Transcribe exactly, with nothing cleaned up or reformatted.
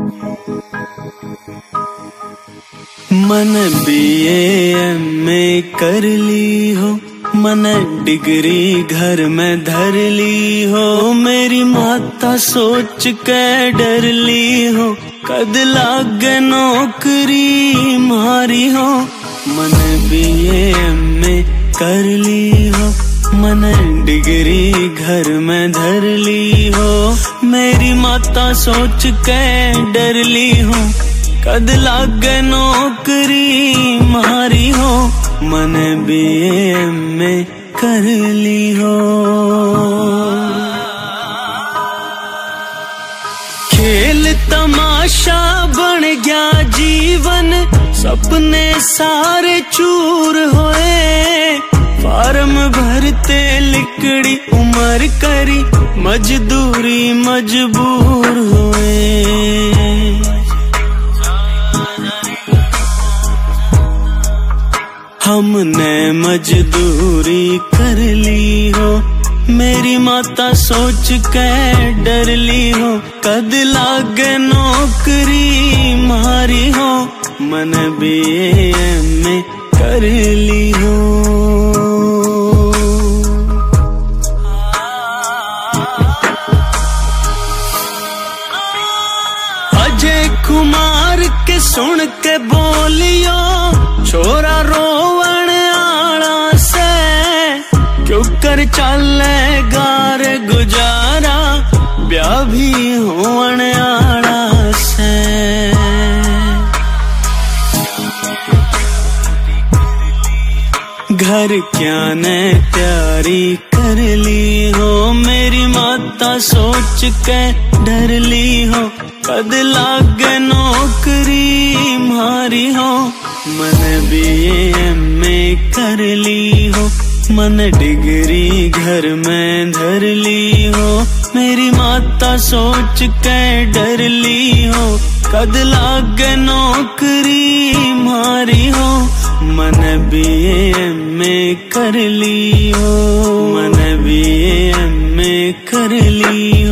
मन BA MA कर ली हो, मन डिग्री घर में धर ली हो। मेरी माता सोच के डर ली हो, कद लागे नौकरी मारी हो। मन बीए एमए कर ली हो, मन डिग्री घर में धर ली हो। मेरी माता सोच के डर ली हो, कद लागे नौकरी मारी हो। मन बीए एमए कर ली हो। खेल तमाशा बन गया जीवन, सपने सारे चूर होए। फार्म भरते लिकड़ी उम्र करी, मजदूरी मजबूर हुए। हमने मजदूरी कर ली हो, मेरी माता सोच के डर ली हो। कद लागे नौकरी मारी हो, मन बीए एमए कर ली हो। अजय कुमार के सुन के बोलियो, छोरा रोवण आला से क्यों कर चले गार गुजारा, ब्याह भी होवन आला से। घर क्या ने तैयारी कर ली हो, मेरी माता सोच के डर ली हो। कद लागे नौकरी मारी हो, मन बीए एमए कर ली हो। मन डिग्री घर में धर ली हो, मेरी माता सोच के डर ली हो। कद लागे नौकरी मारी हो, मन बीए एमए कर ली हो। मन बीए एमए कर ली हो।